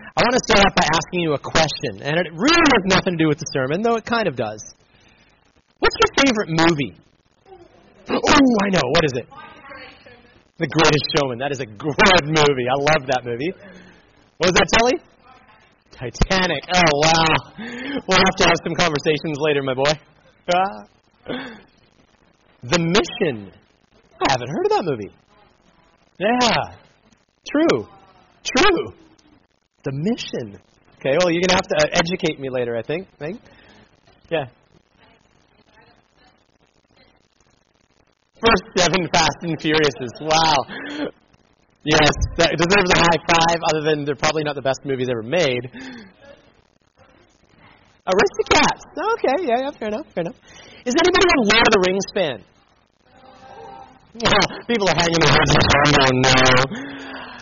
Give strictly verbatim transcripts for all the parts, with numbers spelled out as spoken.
I want to start off by asking you a question, and it really has nothing to do with the sermon, though it kind of does. What's your favorite movie? Oh, I know. What is it? The Greatest Showman. That is a good movie. I love that movie. What was that, Telly? Titanic. Oh, wow. We'll have to have some conversations later, my boy. The Mission. I haven't heard of that movie. Yeah. True. True. The Mission. Okay, well, you're going to have to educate me later, I think. Right? Yeah. First seven Fast and Furiouses. Wow. Yes, that deserves a high five, other than they're probably not the best movies ever made. Aristocats. Okay, yeah, yeah, fair enough, fair enough. Is anybody a Lord of the Rings fan? Oh, people are hanging their heads and going, no.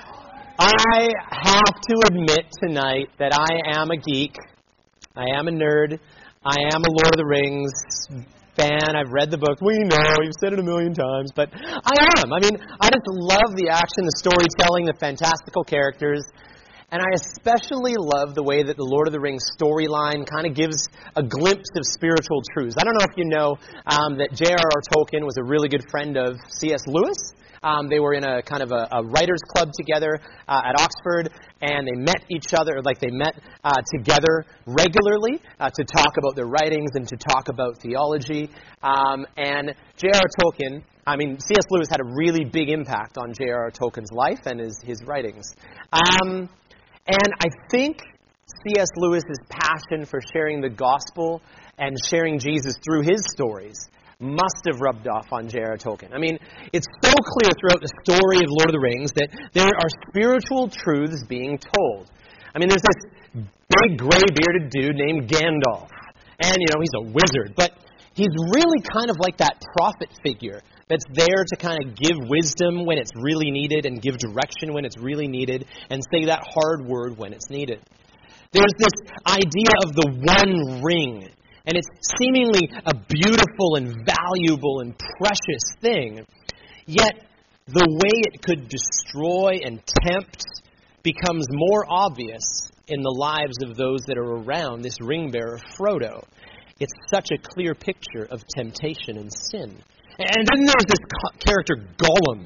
I have to admit tonight that I am a geek. I am a nerd. I am a Lord of the Rings fan. I've read the book. We know, you've said it a million times, but I am. I mean, I just love the action, the storytelling, the fantastical characters, and I especially love the way that the Lord of the Rings storyline kind of gives a glimpse of spiritual truths. I don't know if you know um, that J R R Tolkien was a really good friend of C S Lewis. Um, they were in a kind of a, a writers' club together uh, at Oxford, and they met each other, like they met uh, together regularly uh, to talk about their writings and to talk about theology. Um, and J R R Tolkien, I mean, C S Lewis had a really big impact on J R R Tolkien's life and his, his writings. Um, and I think C S Lewis's passion for sharing the gospel and sharing Jesus through his stories must have rubbed off on J R R Tolkien. I mean, it's so clear throughout the story of Lord of the Rings that there are spiritual truths being told. I mean, there's this big, gray-bearded dude named Gandalf. And, you know, he's a wizard. But he's really kind of like that prophet figure that's there to kind of give wisdom when it's really needed and give direction when it's really needed and say that hard word when it's needed. There's this idea of the One Ring. And it's seemingly a beautiful and valuable and precious thing. Yet, the way it could destroy and tempt becomes more obvious in the lives of those that are around this ring bearer, Frodo. It's such a clear picture of temptation and sin. And then there's this co- character, Gollum.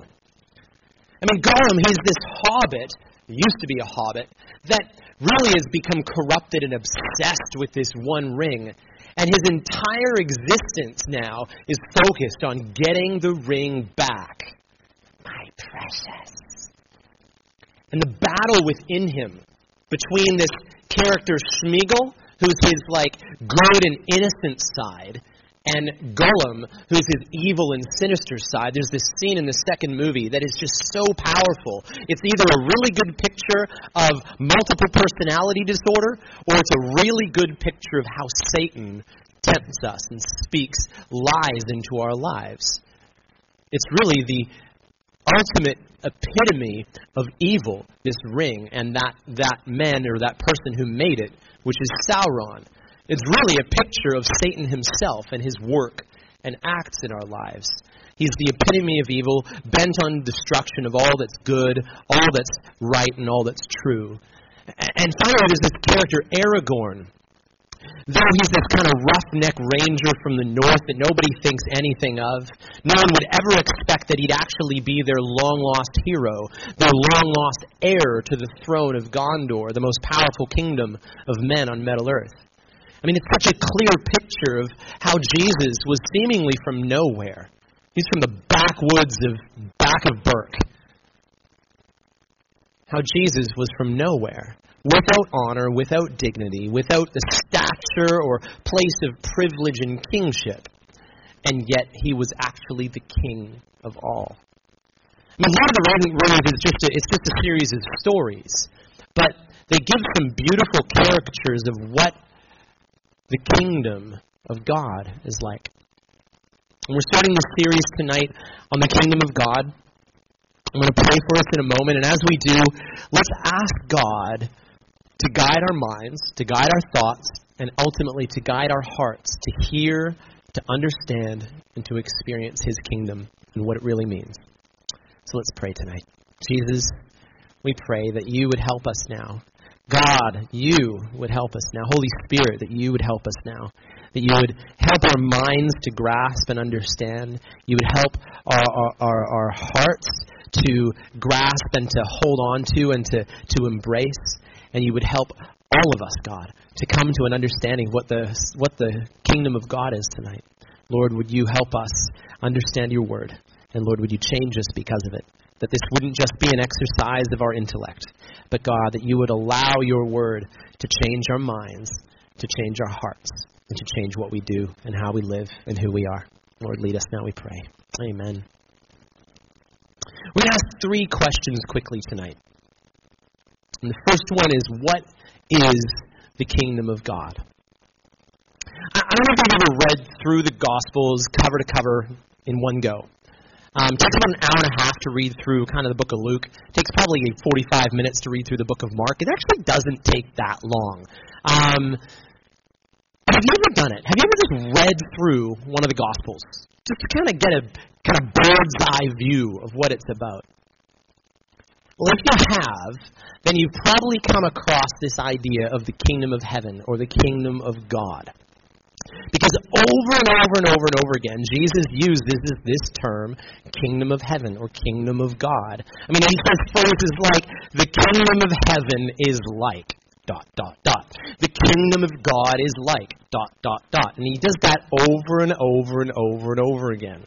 I mean, Gollum, he's this hobbit, used to be a hobbit, that really has become corrupted and obsessed with this one ring. And his entire existence now is focused on getting the ring back. My precious. And the battle within him between this character Sméagol, who's his like good and innocent side, and Gollum, who's his evil and sinister side. There's this scene in the second movie that is just so powerful. It's either a really good picture of multiple personality disorder, or it's a really good picture of how Satan tempts us and speaks lies into our lives. It's really the ultimate epitome of evil, this ring, and that, that man or that person who made it, which is Sauron. It's really a picture of Satan himself and his work and acts in our lives. He's the epitome of evil, bent on destruction of all that's good, all that's right, and all that's true. And finally, there's this character, Aragorn. Though he's this kind of roughneck ranger from the north that nobody thinks anything of, no one would ever expect that he'd actually be their long-lost hero, their long-lost heir to the throne of Gondor, the most powerful kingdom of men on Middle-earth. I mean, it's such a clear picture of how Jesus was seemingly from nowhere. He's from the backwoods of back of Burke. How Jesus was from nowhere, without honor, without dignity, without the stature or place of privilege and kingship. And yet he was actually the king of all. I mean, Lord of the Rings is just a, it's just a series of stories, but they give some beautiful caricatures of what the kingdom of God is like. And we're starting this series tonight on the kingdom of God. I'm going to pray for us in a moment, and as we do, let's ask God to guide our minds, to guide our thoughts, and ultimately to guide our hearts to hear, to understand, and to experience His kingdom and what it really means. So let's pray tonight. Jesus, we pray that you would help us now, God, you would help us now. Holy Spirit, that you would help us now. That you would help our minds to grasp and understand. You would help our, our, our, our hearts to grasp and to hold on to and to, to embrace. And you would help all of us, God, to come to an understanding of what the, what the kingdom of God is tonight. Lord, would you help us understand your word? And Lord, would you change us because of it? That this wouldn't just be an exercise of our intellect, but God, that you would allow your word to change our minds, to change our hearts, and to change what we do and how we live and who we are. Lord, lead us now, we pray. Amen. We're going to ask three questions quickly tonight. And the first one is, what is the kingdom of God? I don't know if you've ever read through the Gospels cover to cover in one go. Um, it takes about an hour and a half to read through kind of the book of Luke. It takes probably forty-five minutes to read through the book of Mark. It actually doesn't take that long. Um, have you ever done it? Have you ever just read through one of the Gospels? Just to kind of get a kind of bird's eye view of what it's about. Well, if you have, then you've probably come across this idea of the kingdom of heaven or the kingdom of God. Because over and over and over and over again, Jesus uses this, this term, kingdom of heaven or kingdom of God. I mean, he says phrases like, the kingdom of heaven is like, dot, dot, dot. The kingdom of God is like, dot, dot, dot. And he does that over and over and over and over again.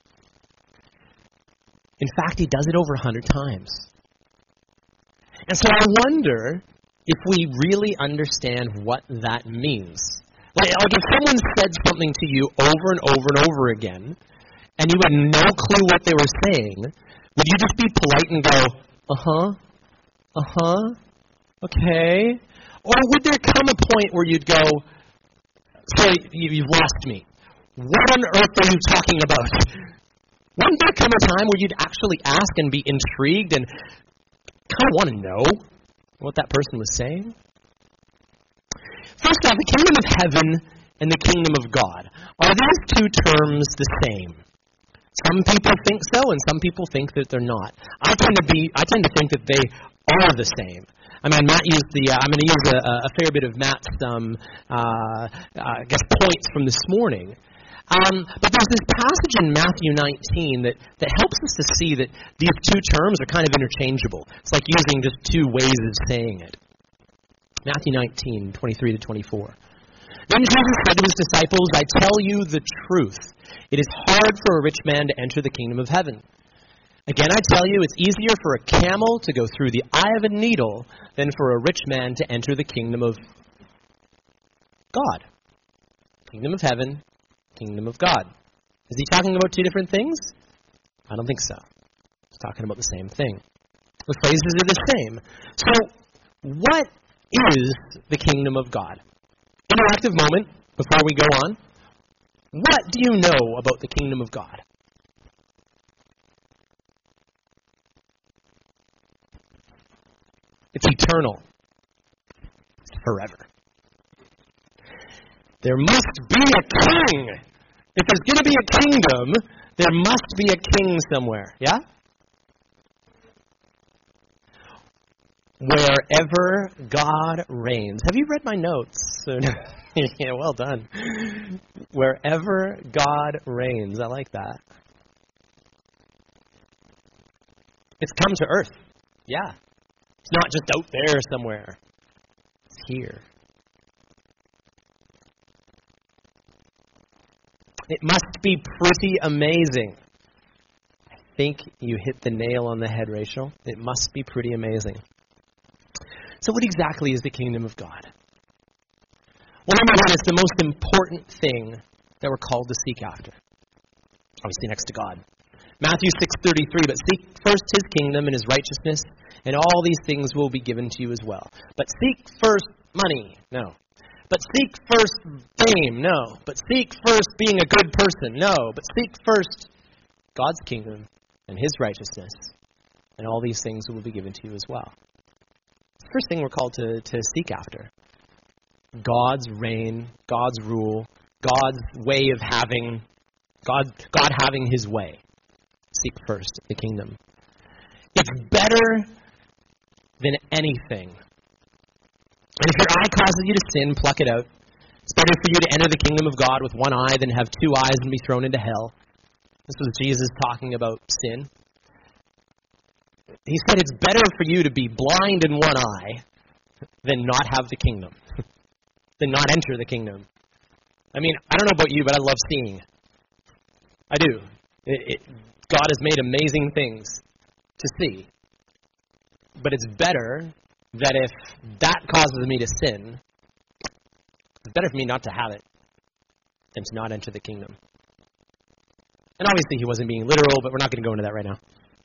In fact, he does it over a hundred times. And so I wonder if we really understand what that means. Like, like if someone said something to you over and over and over again, and you had no clue what they were saying, would you just be polite and go, uh-huh, uh-huh, okay? Or would there come a point where you'd go, sorry, you've lost me. What on earth are you talking about? Wouldn't there come a time where you'd actually ask and be intrigued and kind of want to know what that person was saying? First off, the kingdom of heaven and the kingdom of God. Are these two terms the same? Some people think so, and some people think that they're not. I tend to be. I tend to think that they are the same. I mean, Matt used the. Uh, I'm going to use a, a fair bit of Matt's, um, uh, I guess, points from this morning. Um, but there's this passage in Matthew nineteen that, that helps us to see that these two terms are kind of interchangeable. It's like using just two ways of saying it. Matthew nineteen, twenty-three to twenty-four. Then Jesus said to his disciples, I tell you the truth. It is hard for a rich man to enter the kingdom of heaven. Again, I tell you, it's easier for a camel to go through the eye of a needle than for a rich man to enter the kingdom of God. Kingdom of heaven, kingdom of God. Is he talking about two different things? I don't think so. He's talking about the same thing. The phrases are the same. So, what is the kingdom of God? Interactive moment before we go on. What do you know about the kingdom of God? It's eternal. It's forever. There must be a king. If there's going to be a kingdom, there must be a king somewhere. Yeah? Wherever God reigns. Have you read my notes? Yeah, well done. Wherever God reigns. I like that. It's come to earth. Yeah. It's not just out there somewhere. It's here. It must be pretty amazing. I think you hit the nail on the head, Rachel. It must be pretty amazing. So what exactly is the kingdom of God? Well, number one, it's the most important thing that we're called to seek after. Obviously next to God. Matthew six thirty-three, but seek first his kingdom and his righteousness, and all these things will be given to you as well. But seek first money. No. But seek first fame. No. But seek first being a good person. No. But seek first God's kingdom and his righteousness, and all these things will be given to you as well. It's the first thing we're called to, to seek after. God's reign, God's rule, God's way of having, God, God having his way. Seek first the kingdom. It's better than anything And if your eye causes you to sin, pluck it out. It's better for you to enter the kingdom of God with one eye than have two eyes and be thrown into hell. This was Jesus talking about sin. He said it's better for you to be blind in one eye than not have the kingdom, than not enter the kingdom. I mean, I don't know about you, but I love seeing. I do. It, it, God has made amazing things to see. But it's better that if that causes me to sin, it's better for me not to have it than to not enter the kingdom. And obviously he wasn't being literal, but we're not going to go into that right now.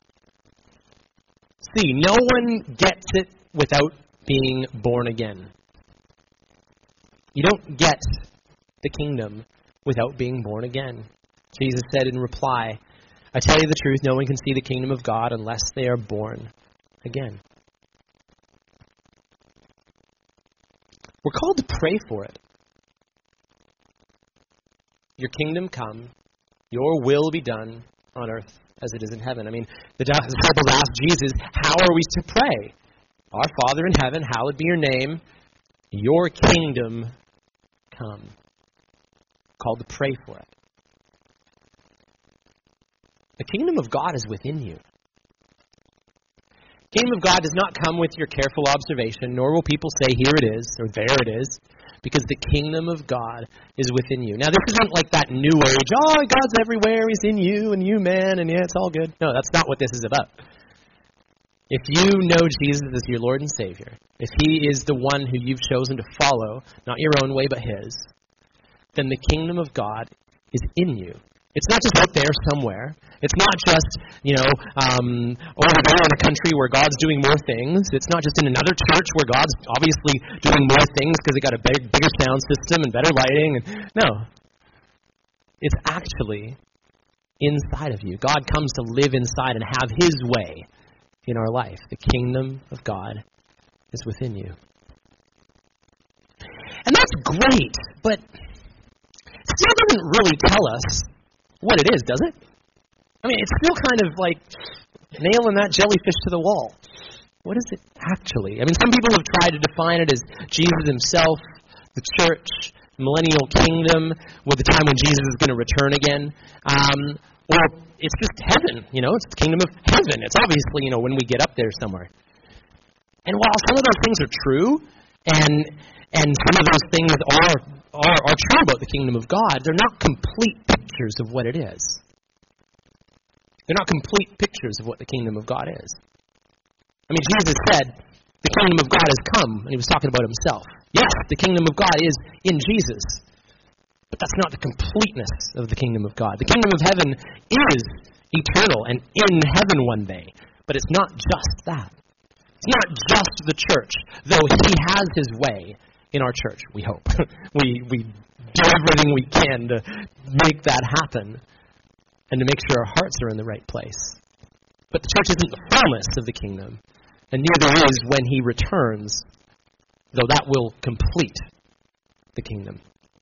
See, no one gets it without being born again. You don't get the kingdom without being born again. Jesus said in reply, I tell you the truth, no one can see the kingdom of God unless they are born again. We're called to pray for it. Your kingdom come, your will be done on earth as it is in heaven. I mean, the disciples asked Jesus, how are we to pray? Our Father in heaven, hallowed be your name, your kingdom come. Called to pray for it. The kingdom of God is within you. The kingdom of God does not come with your careful observation, nor will people say, here it is, or there it is, because the kingdom of God is within you. Now, this isn't like that new age, oh, God's everywhere, he's in you, and you, man, and yeah, it's all good. No, that's not what this is about. If you know Jesus as your Lord and Savior, if he is the one who you've chosen to follow, not your own way, but his, then the kingdom of God is in you. It's not just out there somewhere. It's not just, you know, um, over there in a country where God's doing more things. It's not just in another church where God's obviously doing more things because they got a big, bigger sound system and better lighting. And no. It's actually inside of you. God comes to live inside and have his way in our life. The kingdom of God is within you. And that's great, but it still doesn't really tell us what it is, does it? I mean, it's still kind of like nailing that jellyfish to the wall. What is it actually? I mean, some people have tried to define it as Jesus himself, the church, the millennial kingdom, with the time when Jesus is going to return again. Um, or it's just heaven, you know, it's the kingdom of heaven. It's obviously, you know, when we get up there somewhere. And while some of those things are true, and and some of those things are, are, are true about the kingdom of God, they're not complete pictures of what it is. They're not complete pictures of what the kingdom of God is. I mean, Jesus said, the kingdom of God has come, and he was talking about himself. Yes, the kingdom of God is in Jesus, but that's not the completeness of the kingdom of God. The kingdom of heaven is eternal and in heaven one day, but it's not just that. It's not just the church, though he has his way in our church, we hope. we, we do everything we can to make that happen, and to make sure our hearts are in the right place. But the church isn't the fullness of the kingdom, and neither is when he returns, though that will complete the kingdom.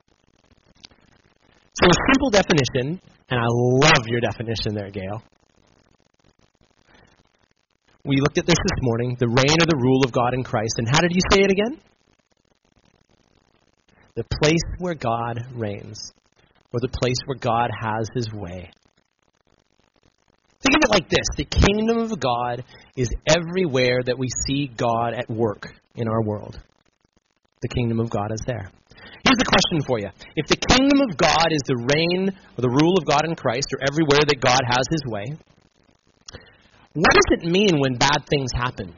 So a simple definition, and I love your definition there, Gail. We looked at this this morning, the reign or the rule of God in Christ, and how did you say it again? The place where God reigns, or the place where God has his way. Think of it like this. The kingdom of God is everywhere that we see God at work in our world. The kingdom of God is there. Here's the question for you. If the kingdom of God is the reign or the rule of God in Christ, or everywhere that God has his way, what does it mean when bad things happen?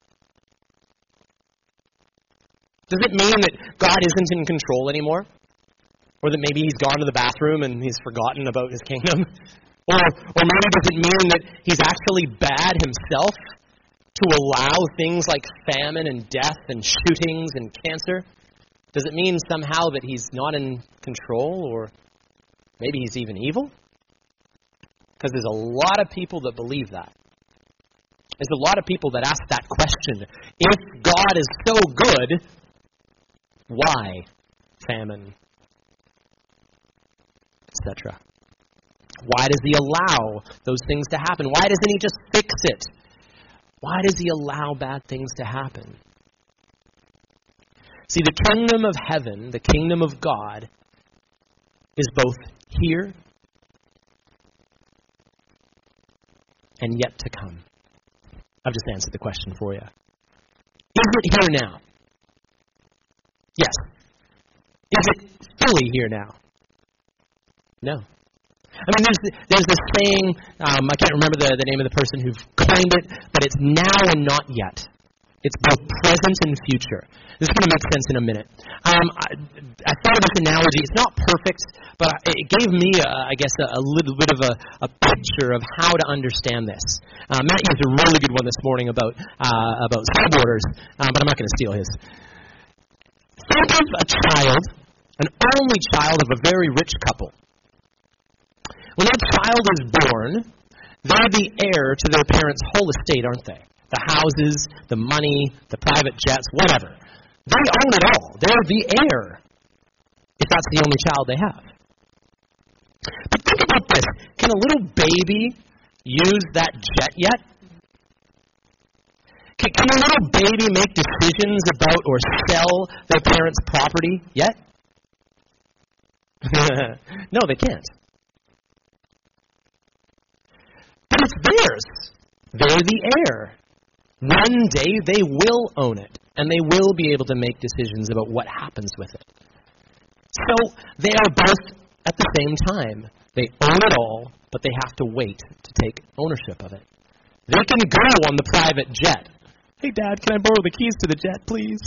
Does it mean that God isn't in control anymore? Or that maybe he's gone to the bathroom and he's forgotten about his kingdom? Or, or maybe does it mean that he's actually bad himself to allow things like famine and death and shootings and cancer? Does it mean somehow that he's not in control, or maybe he's even evil? Because there's a lot of people that believe that. There's a lot of people that ask that question. If God is so good, why famine, et cetera? Why does he allow those things to happen? Why doesn't he just fix it? Why does he allow bad things to happen? See, the kingdom of heaven, the kingdom of God, is both here and yet to come. I've just answered the question for you. Is it here now? Yes. Is it fully here now? No. I mean, there's there's this saying, um, I can't remember the, the name of the person who coined it, but it's now and not yet. It's both present and future. This is going to make sense in a minute. Um, I, I thought of this analogy. It's not perfect, but it gave me, a, I guess, a, a little bit of a, a picture of how to understand this. Uh, Matt used a really good one this morning about uh, about snowboarders, uh, but I'm not going to steal his. Think of a child, an only child of a very rich couple. When that child is born, they're the heir to their parents' whole estate, aren't they? The houses, the money, the private jets, whatever. They own it all. They're the heir, if that's the only child they have. But think about this. Can a little baby use that jet yet? Can, can a little baby make decisions about or sell their parents' property yet? No, they can't. But it's theirs. They're the heir. One day they will own it, and they will be able to make decisions about what happens with it. So they are both at the same time. They own it all, but they have to wait to take ownership of it. They can go on the private jet. Hey, Dad, can I borrow the keys to the jet, please?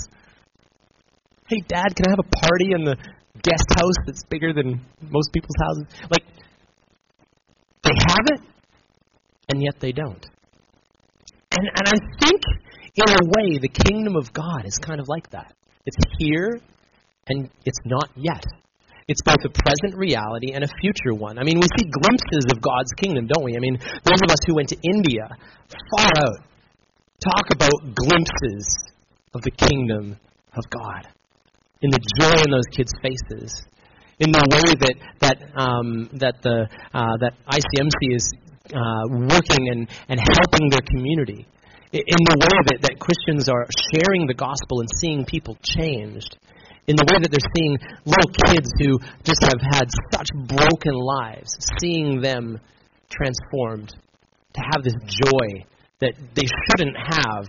Hey, Dad, can I have a party in the guest house that's bigger than most people's houses? Like, they have it, and yet they don't. And, and I think, in a way, the kingdom of God is kind of like that. It's here, and it's not yet. It's both a present reality and a future one. I mean, we see glimpses of God's kingdom, don't we? I mean, those of us who went to India, far out, talk about glimpses of the kingdom of God, in the joy in those kids' faces, in the way that that um, that the uh, that I C M C is uh, working and, and helping their community, in the way that, that Christians are sharing the gospel and seeing people changed, in the way that they're seeing little kids who just have had such broken lives, seeing them transformed, to have this joy that they shouldn't have,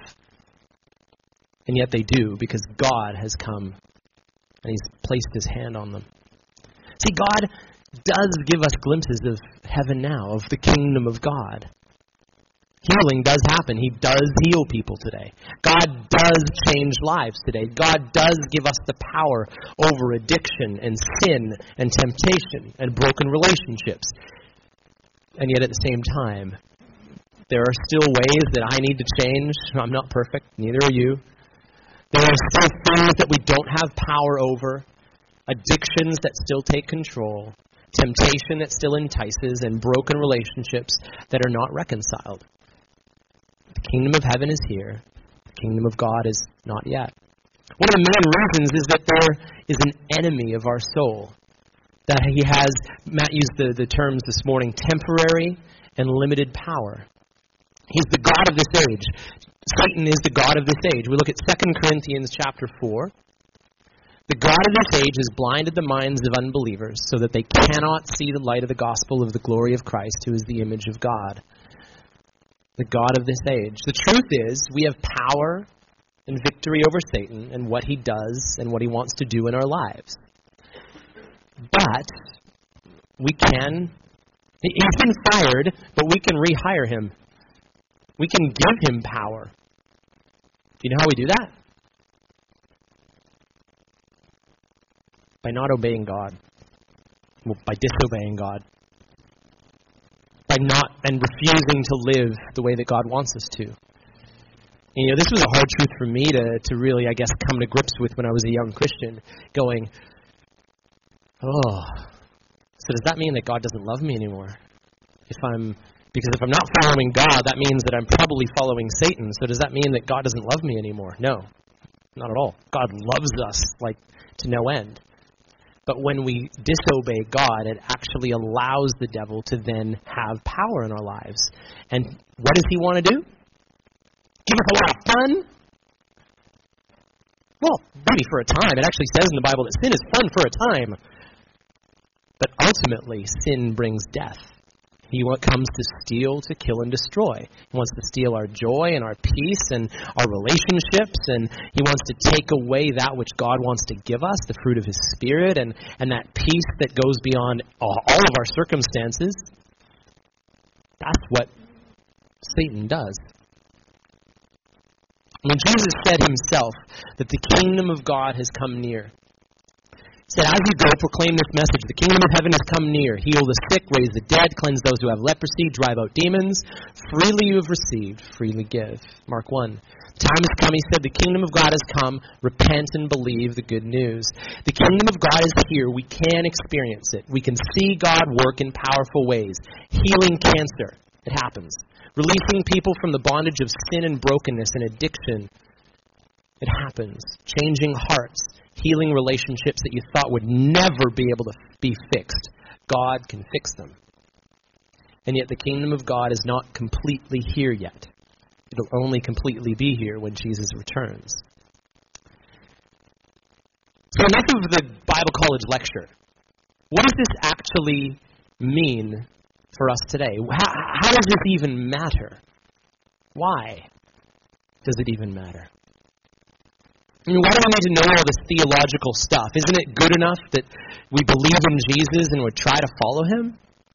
and yet they do, because God has come and He's placed His hand on them. See, God does give us glimpses of heaven now, of the kingdom of God. Healing does happen. He does heal people today. God does change lives today. God does give us the power over addiction and sin and temptation and broken relationships. And yet at the same time, there are still ways that I need to change. I'm not perfect. Neither are you. There are still things that we don't have power over. Addictions that still take control. Temptation that still entices. And broken relationships that are not reconciled. The kingdom of heaven is here. The kingdom of God is not yet. One of the main reasons is that there is an enemy of our soul. That he has, Matt used the, the terms this morning, temporary and limited power. He's the God of this age. Satan is the God of this age. We look at Second Corinthians chapter four. The God of this age has blinded the minds of unbelievers so that they cannot see the light of the gospel of the glory of Christ, who is the image of God. The God of this age. The truth is, we have power and victory over Satan and what he does and what he wants to do in our lives. But we can, he's been fired, but we can rehire him. We can give him power. Do you know how we do that? By not obeying God. Well, by disobeying God. By not and refusing to live the way that God wants us to. And, you know, this was a hard truth for me to, to really, I guess, come to grips with when I was a young Christian, going, oh, so does that mean that God doesn't love me anymore? If I'm, because if I'm not following God, that means that I'm probably following Satan. So does that mean that God doesn't love me anymore? No, not at all. God loves us like to no end. But when we disobey God, it actually allows the devil to then have power in our lives. And what does he want to do? Give us a lot of fun? Well, maybe for a time. It actually says in the Bible that sin is fun for a time. But ultimately, sin brings death. He comes to steal, to kill, and destroy. He wants to steal our joy and our peace and our relationships, and he wants to take away that which God wants to give us, the fruit of his Spirit, and, and that peace that goes beyond all, all of our circumstances. That's what Satan does. When Jesus said himself that the kingdom of God has come near, he said, as you go, proclaim this message. The kingdom of heaven has come near. Heal the sick, raise the dead, cleanse those who have leprosy, drive out demons. Freely you have received, freely give. Mark one. The time has come, he said, the kingdom of God has come. Repent and believe the good news. The kingdom of God is here. We can experience it. We can see God work in powerful ways. Healing cancer. It happens. Releasing people from the bondage of sin and brokenness and addiction. It happens. Changing hearts. Healing relationships that you thought would never be able to be fixed. God can fix them. And yet the kingdom of God is not completely here yet. It'll only completely be here when Jesus returns. So enough of the Bible college lecture. What does this actually mean for us today? How, how does this even matter? Why does it even matter? I mean, why do we need to know all this theological stuff? Isn't it good enough that we believe in Jesus and would try to follow him?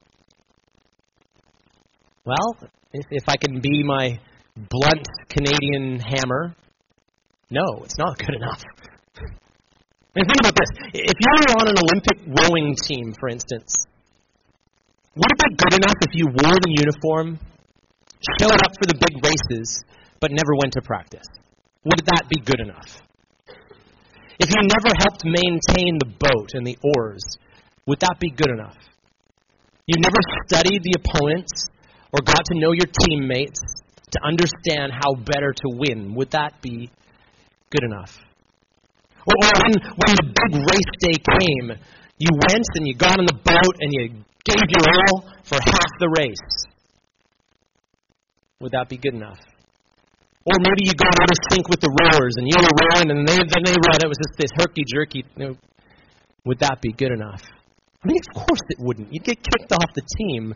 Well, if, if I can be my blunt Canadian hammer, no, it's not good enough. I mean, think about this. If you were on an Olympic rowing team, for instance, would it be good enough if you wore the uniform, showed up for the big races, but never went to practice? Would that be good enough? If you never helped maintain the boat and the oars, would that be good enough? You never studied the opponents or got to know your teammates to understand how better to win, would that be good enough? Or when, when the big race day came, you went and you got on the boat and you gave your all for half the race. Would that be good enough? Or maybe you got out of sync with the rowers, and you were rowing, and they, then they rowed. It was just this herky-jerky. You know, would that be good enough? I mean, of course it wouldn't. You'd get kicked off the team.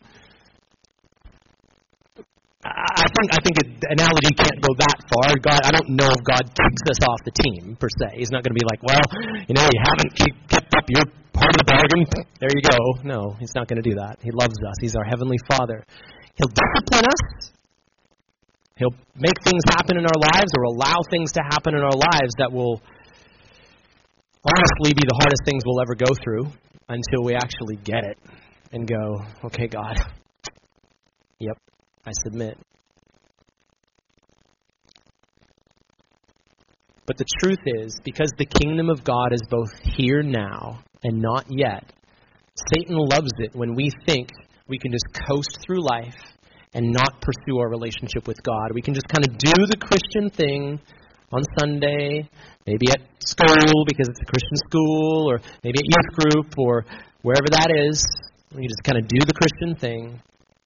I think I think the analogy can't go that far. God, I don't know if God kicks us off the team, per se. He's not going to be like, well, you know, you haven't kept up your part of the bargain. There you go. No, he's not going to do that. He loves us. He's our Heavenly Father. He'll discipline us. He'll make things happen in our lives or allow things to happen in our lives that will honestly be the hardest things we'll ever go through until we actually get it and go, okay, God, yep, I submit. But the truth is, because the kingdom of God is both here now and not yet, Satan loves it when we think we can just coast through life and not pursue our relationship with God. We can just kind of do the Christian thing on Sunday, maybe at school because it's a Christian school, or maybe at youth group, or wherever that is. We just kind of do the Christian thing.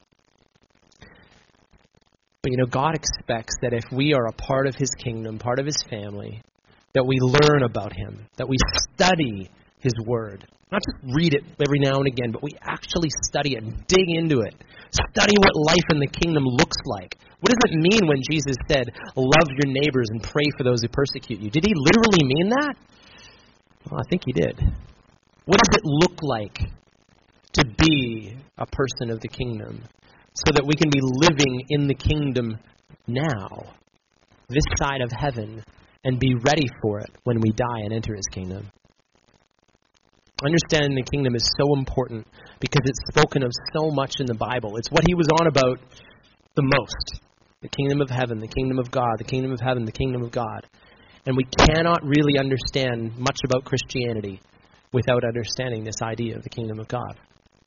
But, you know, God expects that if we are a part of his kingdom, part of his family, that we learn about him, that we study his word. Not just read it every now and again, but we actually study it and dig into it. Study what life in the kingdom looks like. What does it mean when Jesus said, love your neighbors and pray for those who persecute you? Did he literally mean that? Well, I think he did. What does it look like to be a person of the kingdom so that we can be living in the kingdom now, this side of heaven, and be ready for it when we die and enter his kingdom? Understanding the kingdom is so important because it's spoken of so much in the Bible. It's what he was on about the most. The kingdom of heaven, the kingdom of God, the kingdom of heaven, the kingdom of God. And we cannot really understand much about Christianity without understanding this idea of the kingdom of God.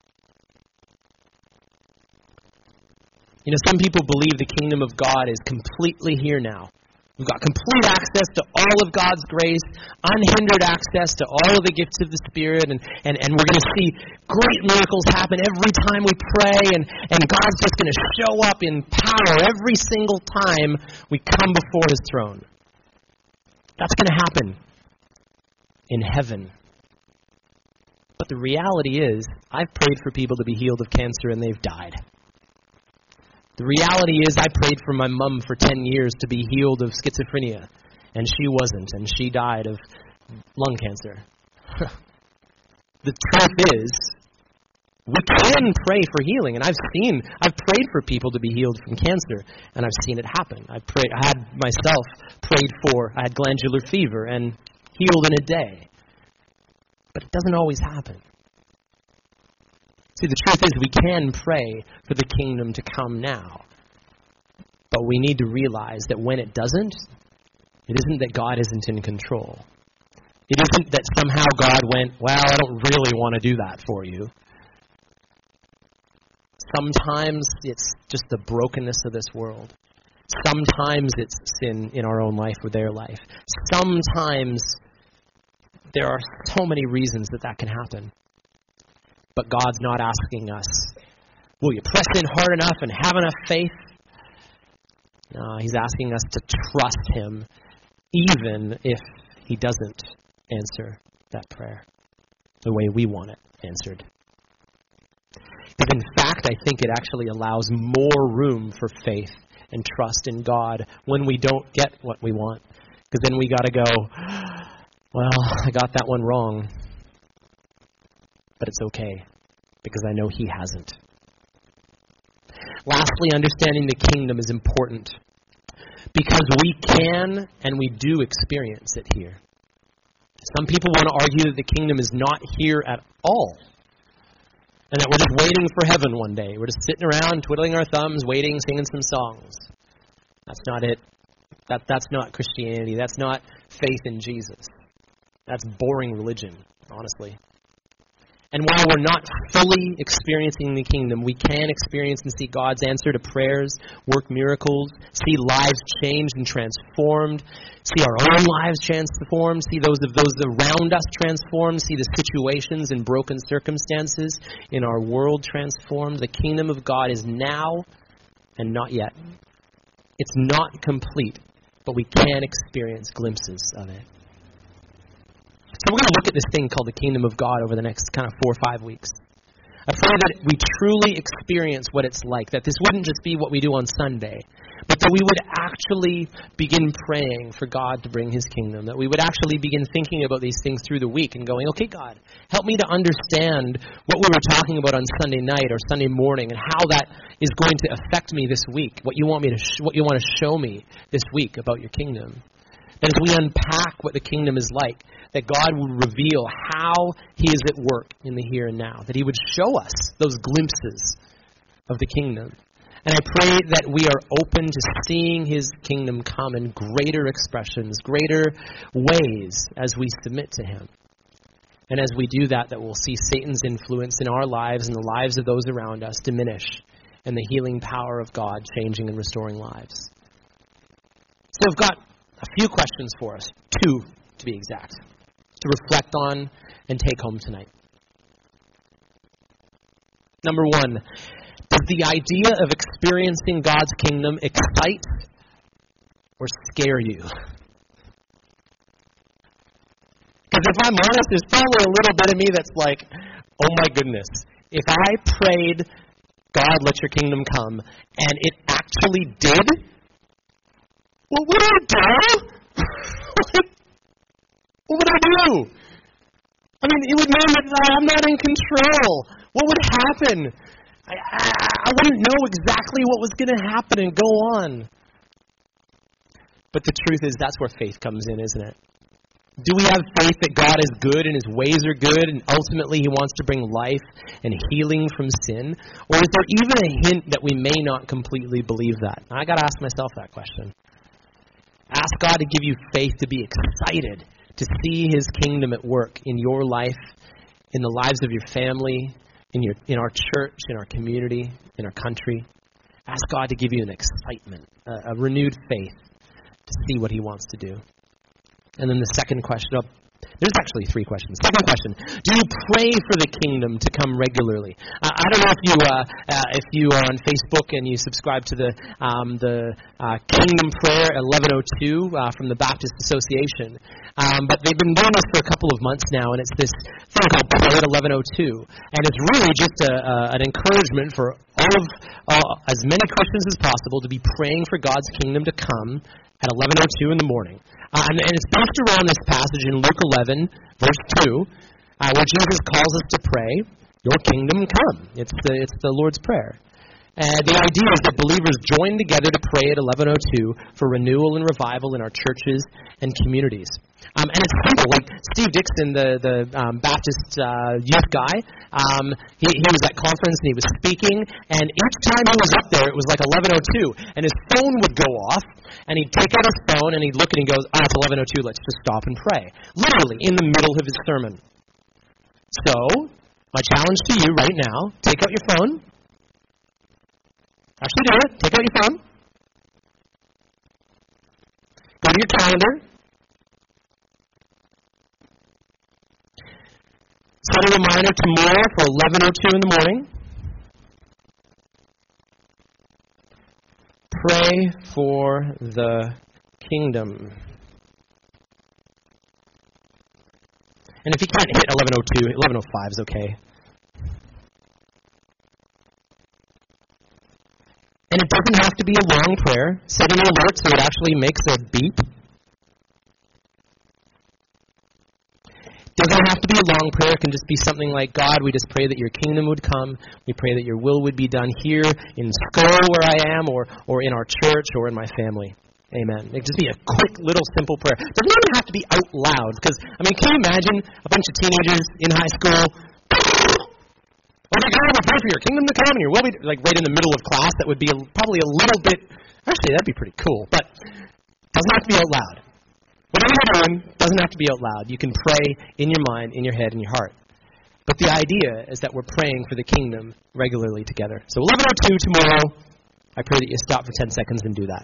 You know, some people believe the kingdom of God is completely here now. We've got complete access to all of God's grace, unhindered access to all of the gifts of the Spirit, and, and, and we're going to see great miracles happen every time we pray, and, and God's just going to show up in power every single time we come before his throne. That's going to happen in heaven. But the reality is, I've prayed for people to be healed of cancer and they've died. The reality is, I prayed for my mom for ten years to be healed of schizophrenia, and she wasn't, and she died of lung cancer. The truth is, we can pray for healing, and I've seen, I've prayed for people to be healed from cancer, and I've seen it happen. I prayed, I had myself prayed for, I had glandular fever, and healed in a day. But it doesn't always happen. See, the truth is, we can pray for the kingdom to come now, but we need to realize that when it doesn't, it isn't that God isn't in control. It isn't that somehow God went, well, I don't really want to do that for you. Sometimes it's just the brokenness of this world. Sometimes it's sin in our own life or their life. Sometimes there are so many reasons that that can happen. But God's not asking us, will you press in hard enough and have enough faith? No, He's asking us to trust Him, even if He doesn't answer that prayer the way we want it answered. Because in fact, I think it actually allows more room for faith and trust in God when we don't get what we want. Because then we got to go, well, I got that one wrong. But it's okay, because I know He hasn't. Lastly, understanding the kingdom is important, because we can and we do experience it here. Some people want to argue that the kingdom is not here at all, and that we're just waiting for heaven one day. We're just sitting around, twiddling our thumbs, waiting, singing some songs. That's not it. That, that's not Christianity. That's not faith in Jesus. That's boring religion, honestly. And while we're not fully experiencing the kingdom, we can experience and see God's answer to prayers, work miracles, see lives changed and transformed, see our own lives transformed, see those of those around us transformed, see the situations and broken circumstances in our world transformed. The kingdom of God is now and not yet. It's not complete, but we can experience glimpses of it. So we're going to look at this thing called the kingdom of God over the next kind of four or five weeks. I pray that we truly experience what it's like, that this wouldn't just be what we do on Sunday, but that we would actually begin praying for God to bring His kingdom, that we would actually begin thinking about these things through the week and going, okay, God, help me to understand what we were talking about on Sunday night or Sunday morning and how that is going to affect me this week, what you want me to, sh- what you want to show me this week about your kingdom. That as we unpack what the kingdom is like, that God would reveal how He is at work in the here and now. That He would show us those glimpses of the kingdom. And I pray that we are open to seeing His kingdom come in greater expressions, greater ways as we submit to Him. And as we do that, that we'll see Satan's influence in our lives and the lives of those around us diminish, and the healing power of God changing and restoring lives. So I've got a few questions for us, two to be exact, to reflect on and take home tonight. Number one, does the idea of experiencing God's kingdom excite or scare you? Because if I'm honest, there's probably a little bit of me that's like, oh my goodness, if I prayed, God, let your kingdom come, and it actually did, what would I do? What would I do? I mean, it would mean that I'm not in control. What would happen? I, I, I wouldn't know exactly what was going to happen and go on. But the truth is, that's where faith comes in, isn't it? Do we have faith that God is good and His ways are good and ultimately He wants to bring life and healing from sin? Or is there even a hint that we may not completely believe that? I got to ask myself that question. Ask God to give you faith to be excited to see His kingdom at work in your life, in the lives of your family, in your in our church, in our community, in our country. Ask God to give you an excitement, a, a renewed faith to see what He wants to do. And then the second question, oh, There's actually three questions. Second question: do you pray for the kingdom to come regularly? Uh, I don't know if you uh, uh, if you are on Facebook and you subscribe to the um, the uh, Kingdom Prayer eleven oh two uh, from the Baptist Association, um, but they've been doing this for a couple of months now, and it's this thing called Pray at eleven oh two, and it's really just a, uh, an encouragement for all of uh, as many Christians as possible to be praying for God's kingdom to come at eleven oh two in the morning. Uh, and, and it's based around this passage in Luke eleven, verse two, uh, where Jesus calls us to pray, "Your kingdom come." It's the, it's the Lord's Prayer. And the idea is that believers join together to pray at eleven oh two for renewal and revival in our churches and communities. Um, and it's simple. Like Steve Dixon, the, the um, Baptist uh, youth guy, um, he, he was at conference and he was speaking, and each time he was up there, it was like eleven oh two, and his phone would go off, and he'd take out his phone, and he'd look and he goes, "Oh, it's eleven oh two, let's just stop and pray." Literally, in the middle of his sermon. So, my challenge to you right now, take out your phone. Actually do it. Take out your phone. Go to your calendar. Set a reminder tomorrow for eleven oh two in the morning. Pray for the kingdom. And if you can't hit eleven oh two, eleven oh five is okay. And it doesn't have to be a long prayer. Set an alert so it actually makes a beep. Doesn't have to be a long prayer. It can just be something like, "God, we just pray that your kingdom would come. We pray that your will would be done here in school where I am, or, or in our church, or in my family." Amen. It can just be a quick, little, simple prayer. It doesn't even have to be out loud. Because, I mean, can you imagine a bunch of teenagers in high school? "Oh my God, we pray for your kingdom to come, and your will be," like right in the middle of class. That would be a, probably a little bit, actually, that'd be pretty cool. But it doesn't have to be out loud. Whatever you're doing doesn't have to be out loud. You can pray in your mind, in your head, in your heart. But the idea is that we're praying for the kingdom regularly together. So eleven oh two tomorrow, I pray that you stop for ten seconds and do that.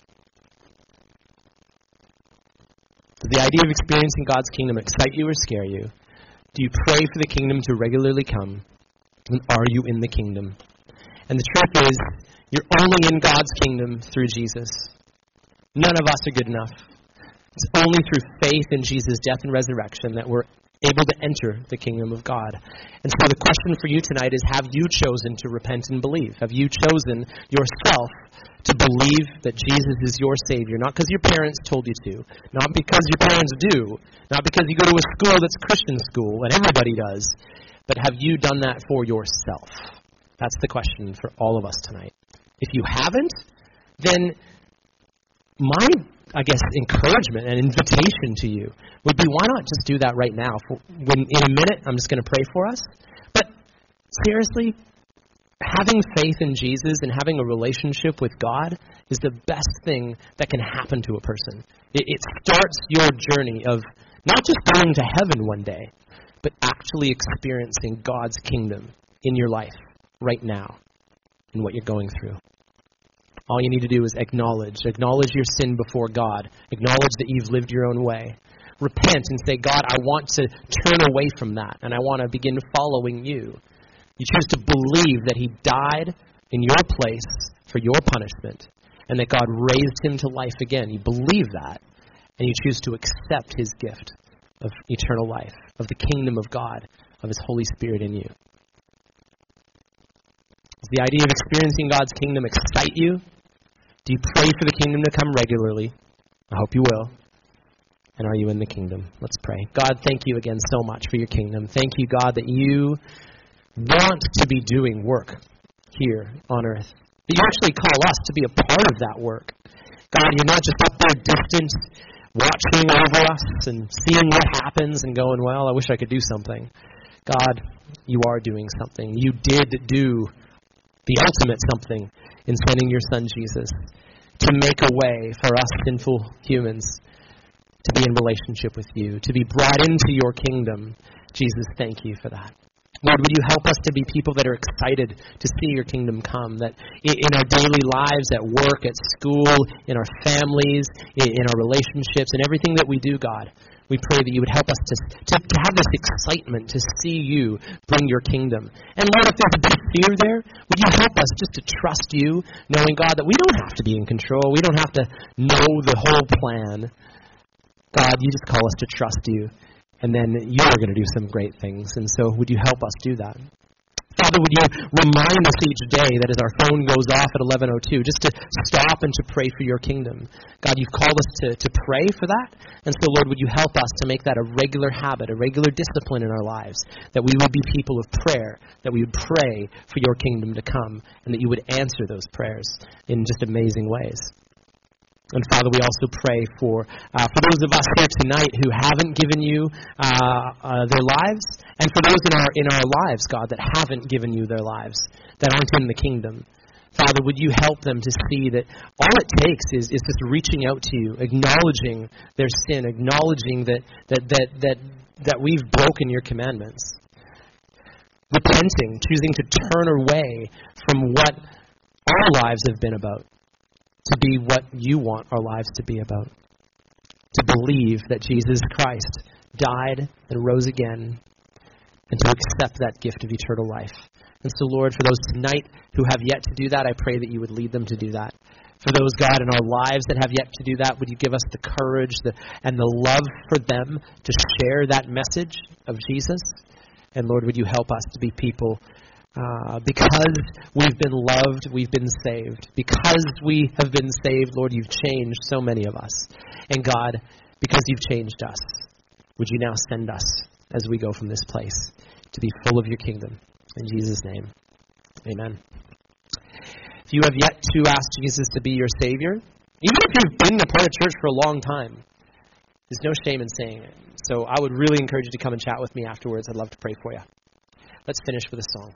Does the idea of experiencing God's kingdom excite you or scare you? Do you pray for the kingdom to regularly come? And are you in the kingdom? And the truth is, you're only in God's kingdom through Jesus. None of us are good enough. It's only through faith in Jesus' death and resurrection that we're able to enter the kingdom of God. And so the question for you tonight is, have you chosen to repent and believe? Have you chosen yourself to believe that Jesus is your Savior? Not because your parents told you to, not because your parents do, not because you go to a school that's Christian school, and everybody does, but have you done that for yourself? That's the question for all of us tonight. If you haven't, then my, I guess, encouragement and invitation to you would be, why not just do that right now? For when in a minute, I'm just going to pray for us. But seriously, having faith in Jesus and having a relationship with God is the best thing that can happen to a person. It, it starts your journey of not just going to heaven one day, but actually experiencing God's kingdom in your life right now in what you're going through. All you need to do is acknowledge. Acknowledge your sin before God. Acknowledge that you've lived your own way. Repent and say, "God, I want to turn away from that, and I want to begin following you." You choose to believe that he died in your place for your punishment, and that God raised him to life again. You believe that, and you choose to accept his gift of eternal life, of the kingdom of God, of his Holy Spirit in you. Does the idea of experiencing God's kingdom excite you? Do you pray for the kingdom to come regularly? I hope you will. And are you in the kingdom? Let's pray. God, thank you again so much for your kingdom. Thank you, God, that you want to be doing work here on earth. That you actually call us to be a part of that work. God, you're not just up there distant, watching over us and seeing what happens and going, "Well, I wish I could do something." God, you are doing something. You did do the ultimate something in sending your son Jesus to make a way for us sinful humans to be in relationship with you, to be brought into your kingdom. Jesus, thank you for that. Lord, would you help us to be people that are excited to see your kingdom come, that in our daily lives, at work, at school, in our families, in our relationships, and everything that we do, God, We pray that you would help us to, to, to have this excitement to see you bring your kingdom. And Lord, if there's a bit of fear there, would you help us just to trust you, knowing, God, that we don't have to be in control. We don't have to know the whole plan. God, you just call us to trust you, and then you're going to do some great things. And so would you help us do that? Father, would you remind us each day that as our phone goes off at eleven oh two, just to stop and to pray for your kingdom. God, you've called us to, to pray for that. And so, Lord, would you help us to make that a regular habit, a regular discipline in our lives, that we would be people of prayer, that we would pray for your kingdom to come, and that you would answer those prayers in just amazing ways. And Father, we also pray for uh, for those of us here tonight who haven't given you uh, uh, their lives, and for those in our in our lives, God, that haven't given you their lives, that aren't in the kingdom. Father, would you help them to see that all it takes is, is just reaching out to you, acknowledging their sin, acknowledging that that that that, that we've broken your commandments, repenting, choosing to turn away from what our lives have been about, to be what you want our lives to be about. To believe that Jesus Christ died and rose again, and to accept that gift of eternal life. And so, Lord, for those tonight who have yet to do that, I pray that you would lead them to do that. For those, God, in our lives that have yet to do that, would you give us the courage the, and the love for them to share that message of Jesus? And Lord, would you help us to be people Uh, because we've been loved, we've been saved. Because we have been saved, Lord, you've changed so many of us. And God, because you've changed us, would you now send us as we go from this place to be full of your kingdom. In Jesus' name, amen. If you have yet to ask Jesus to be your Savior, even if you've been a part of church for a long time, there's no shame in saying it. So I would really encourage you to come and chat with me afterwards. I'd love to pray for you. Let's finish with a song.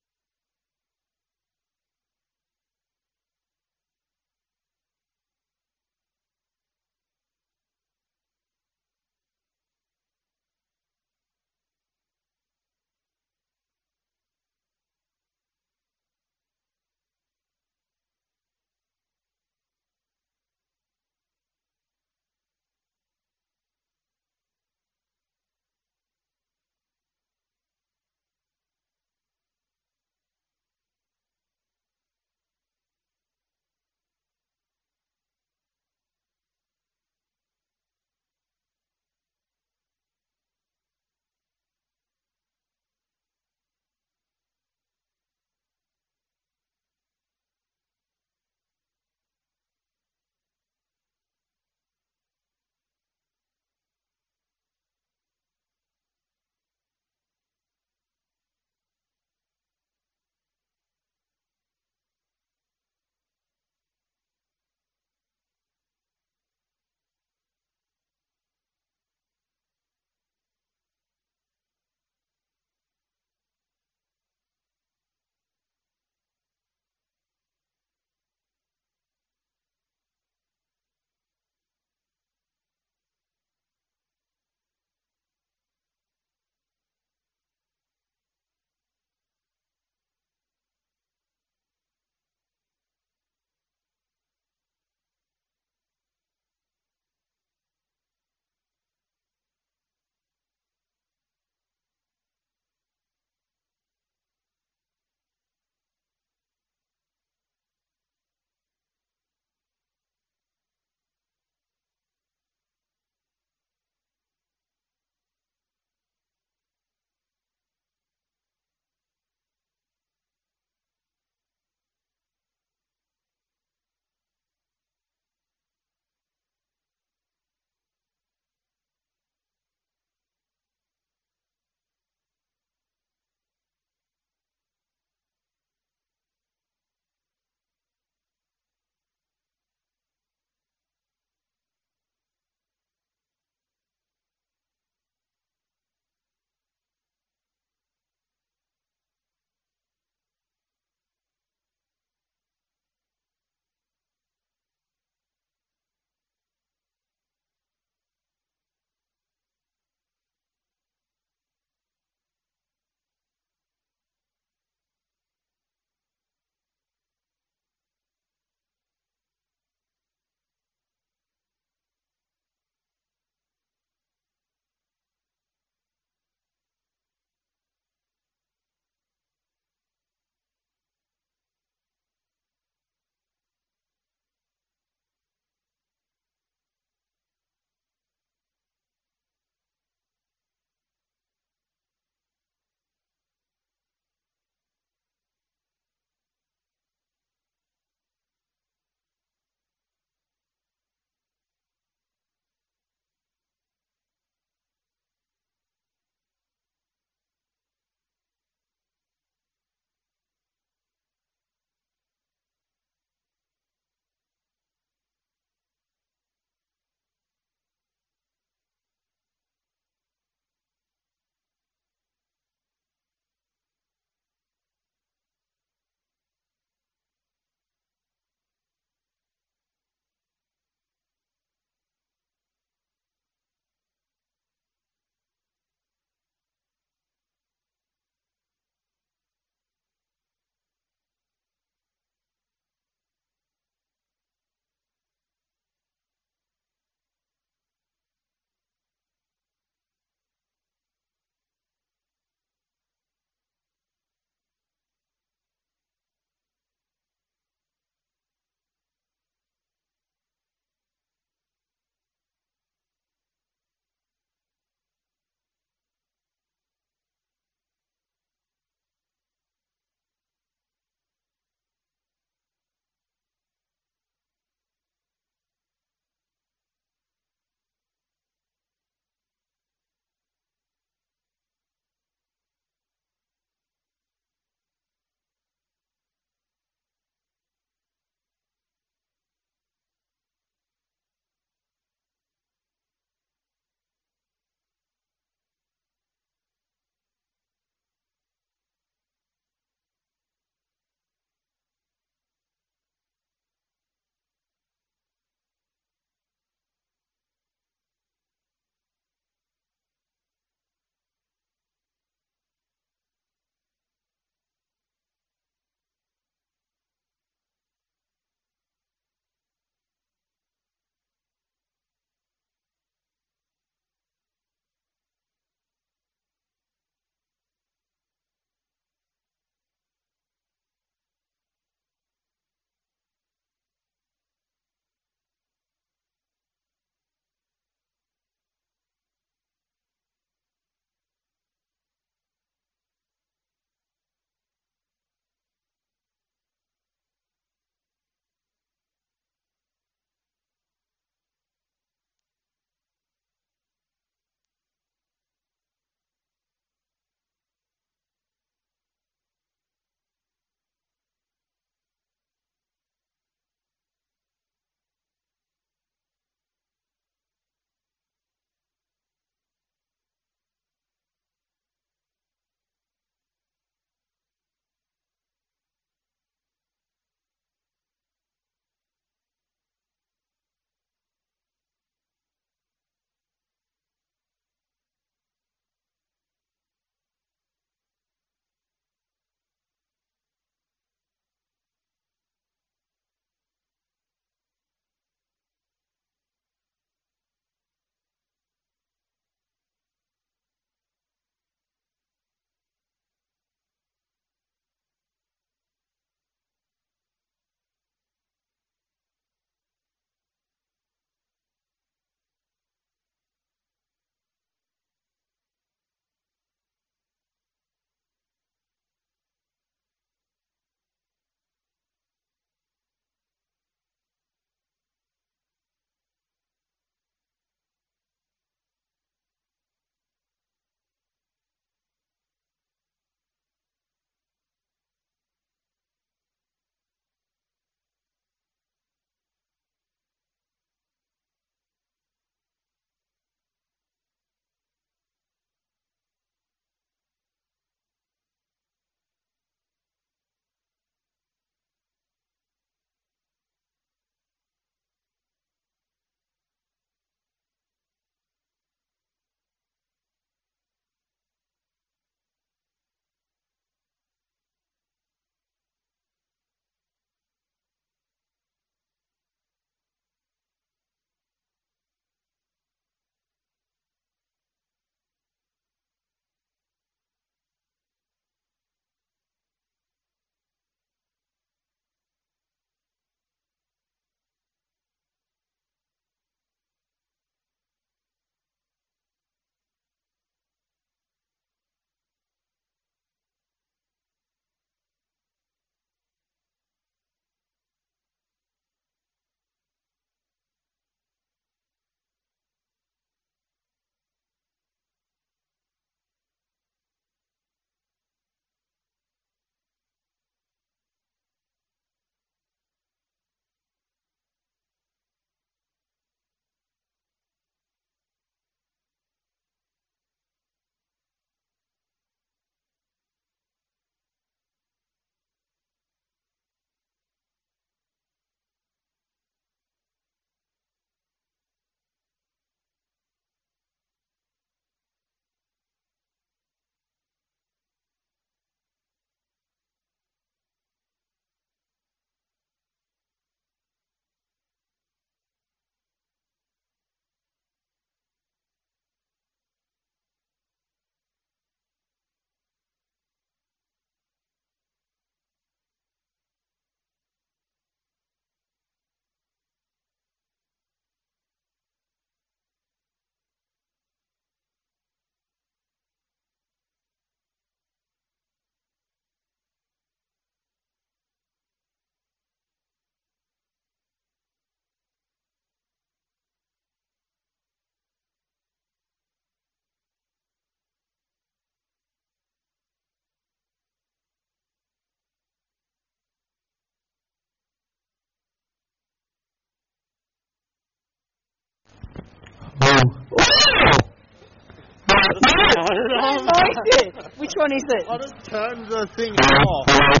I don't know. What is it? Which one is it? I just turned the thing off.